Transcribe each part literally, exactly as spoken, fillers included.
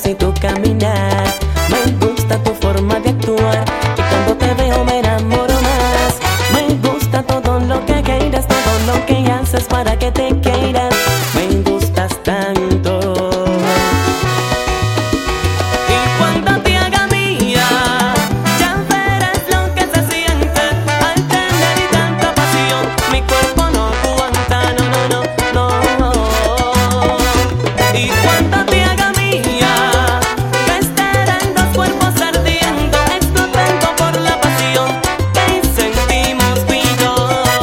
labios y tu caminar. Me gusta tu forma de actuar y cuando te veo me enamoro más. Me gusta todo lo que quieras, todo lo que haces para que te quieras. Me gustas tanto. Y cuando te haga mía, ya verás lo que se siente al tener tanta pasión. Mi cuerpo no aguanta, no, no, no, no. Y cuando te haga mía, que estarán dos cuerpos ardiendo, explotando por la pasión que sentimos tú y yo.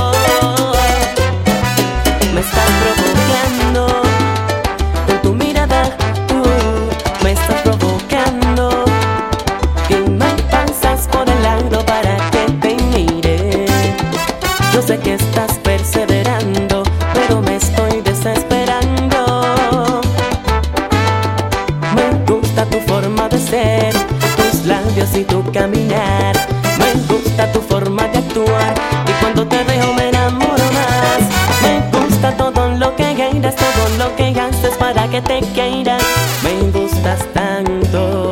Me estás provocando con tu mirada, tú me estás provocando y me pasas por el lado para que te mire. Yo sé que estás perseverando, pero me estoy desesperando. Me gusta tu forma de ser, tus labios y tu caminar. Me gusta tu forma de actuar y cuando te veo me enamoro más. Me gusta todo lo que quieras, todo lo que haces para que te quieras. Me gustas tanto.